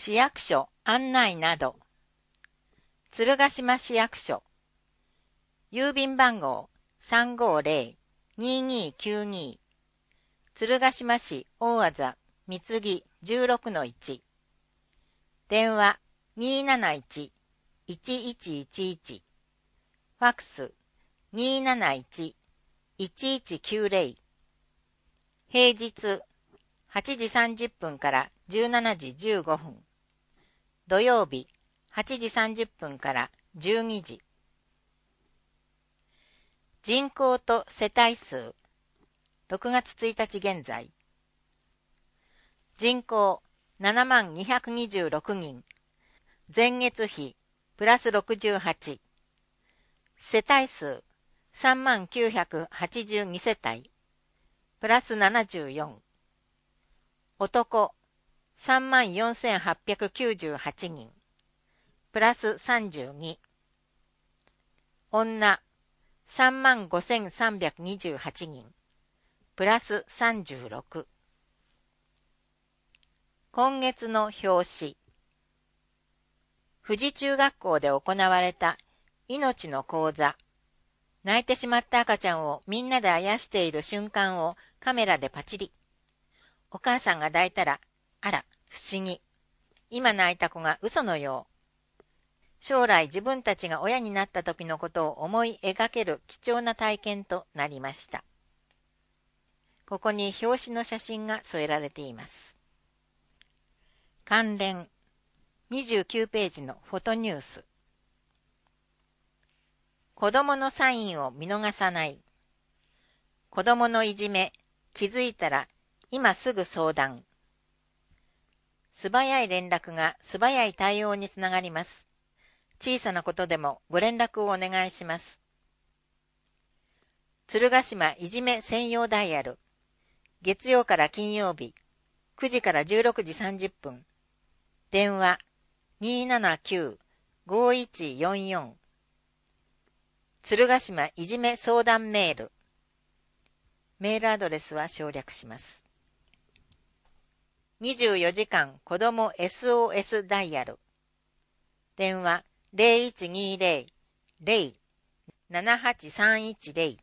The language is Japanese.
市役所案内など。鶴ヶ島市役所。郵便番号350-2292。鶴ヶ島市大字三木16-1。電話271-1111。ファックス271-1190。平日8時30分から17時15分。土曜日8時30分から12時。人口と世帯数。6月1日現在。人口7226人。前月比プラス68。世帯数30982世帯。プラス74。男34898人。プラス32。女35328人。プラス36。今月の表紙。富士中学校で行われた命の講座。泣いてしまった赤ちゃんをみんなであやしている瞬間をカメラでパチリ。お母さんが抱いたら、あら、不思議。今泣いた子が嘘のよう。将来自分たちが親になった時のことを思い描ける貴重な体験となりました。ここに表紙の写真が添えられています。関連29ページのフォトニュース。子供のサインを見逃さない。子供のいじめ、気づいたら今すぐ相談。素早い連絡が素早い対応につながります。小さなことでもご連絡をお願いします。鶴ヶ島いじめ専用ダイヤル。月曜から金曜日、9時から16時30分。電話279-5144。鶴ヶ島いじめ相談メール。メールアドレスは省略します。24時間子ども SOS ダイヤル。電話0120-0-78310。